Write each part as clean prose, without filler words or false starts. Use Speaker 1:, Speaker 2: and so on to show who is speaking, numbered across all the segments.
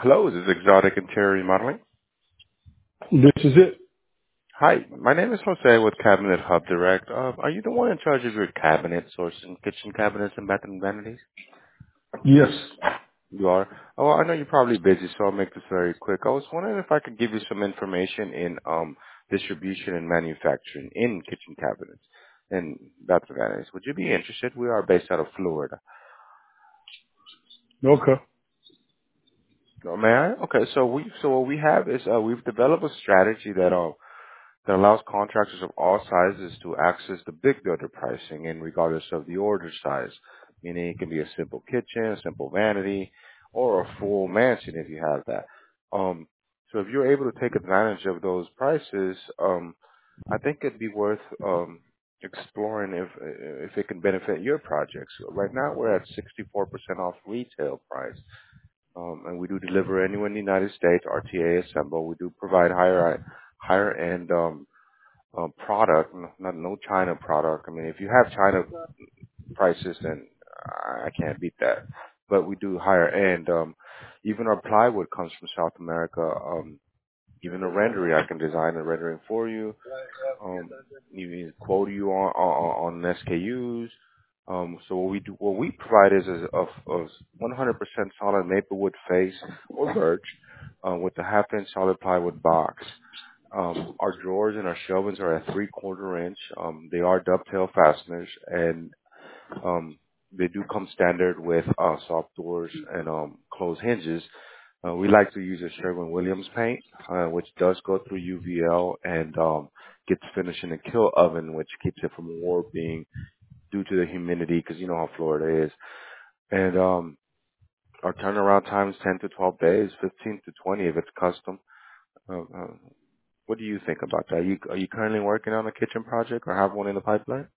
Speaker 1: Hello, this is Exotic Interior Remodeling.
Speaker 2: This is it.
Speaker 1: Hi, my name is Jose with Cabinet Hub Direct. Are you the one in charge of your cabinets or some kitchen cabinets and bathroom vanities?
Speaker 2: Yes.
Speaker 1: You are? Oh, I know you're probably busy, so I'll make this very quick. I was wondering if I could give you some information in distribution and manufacturing in kitchen cabinets and bathroom vanities. Would you be interested? We are based out of Florida.
Speaker 2: Okay.
Speaker 1: Oh, may I? Okay, so what we have is we've developed a strategy that allows contractors of all sizes to access the big builder pricing and regardless of the order size. Meaning it can be a simple kitchen, a simple vanity, or a full mansion if you have that. So if you're able to take advantage of those prices, I think it'd be worth exploring if it can benefit your projects. Right now we're at 64% off retail price. And we do deliver anywhere in the United States, RTA assemble. We do provide higher end product, not no China product. I mean, if you have China prices, then I can't beat that. But we do higher end. Even our plywood comes from South America. Even a rendering, I can design a rendering for you. Even quote you on SKUs. So what we provide is a 100% solid maple wood face or birch with a half-inch solid plywood box. Our drawers and our shelvings are at 3/4 inch. They are dovetail fasteners, and they do come standard with soft doors and closed hinges. We like to use a Sherwin-Williams paint, which does go through UVL and gets finished in a kill oven, which keeps it from warping due to the humidity, because you know how Florida is. And our turnaround time is 10 to 12 days, 15 to 20 if it's custom. Uh, uh, what do you think about that? Are you currently working on a kitchen project or have one in the pipeline?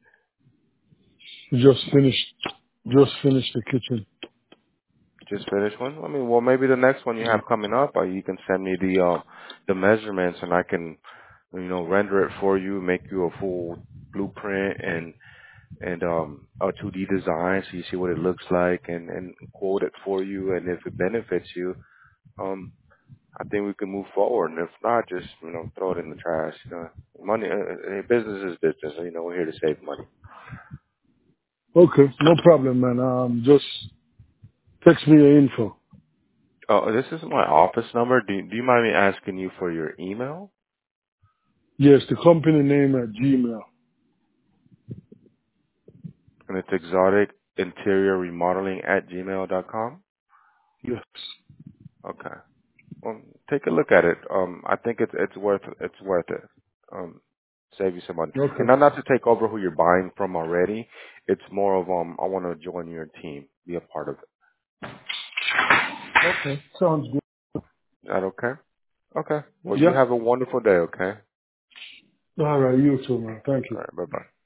Speaker 2: Just finished. Just finished the kitchen.
Speaker 1: Just finished one? I mean, well, maybe the next one you have coming up, you can send me the measurements and I can, render it for you, make you a full blueprint and a 2D design so you see what it looks like and quote it for you. And if it benefits you, um, I think we can move forward. And if not, just, throw it in the trash. Money, business is business. We're here to save money.
Speaker 2: Okay. No problem, man. Just text me your info.
Speaker 1: Oh, this is my office number. Do you mind me asking you for your email?
Speaker 2: Yes, the company name at Gmail.
Speaker 1: And it's exotic interior remodeling at gmail.com.
Speaker 2: Yes.
Speaker 1: Okay. Well, take a look at it. I think it's worth it. Save you some money. And
Speaker 2: Okay.
Speaker 1: not to take over who you're buying from already. It's more of I want to join your team, be a part of it.
Speaker 2: Okay. Sounds good.
Speaker 1: Is that okay? Okay. Well, you
Speaker 2: Yeah.
Speaker 1: have a wonderful day. Okay.
Speaker 2: All right. You too, man. Thank you.
Speaker 1: All right. Bye bye.